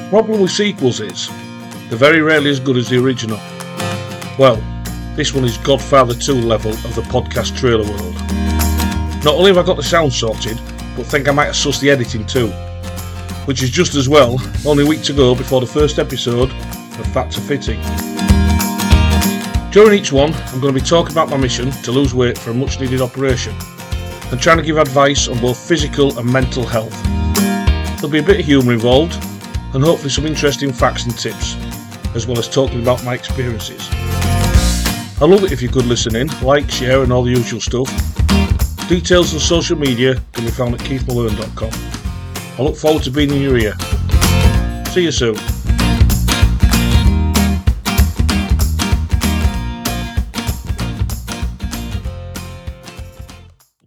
Problem with sequels is, they're very rarely as good as the original. Well, this one is Godfather 2 level of the podcast trailer world. Not only have I got the sound sorted, but think I might have sussed the editing too. Which is just as well, only a week to go before the first episode of Fat to Fitting. During each one, I'm going to be talking about my mission to lose weight for a much needed operation, and trying to give advice on both physical and mental health. There'll be a bit of humour involved, and hopefully some interesting facts and tips, as well as talking about my experiences. I'd love it if you could listen in, like, share and all the usual stuff. Details on social media can be found at keithmalone.com. I look forward to being in your ear. See you soon.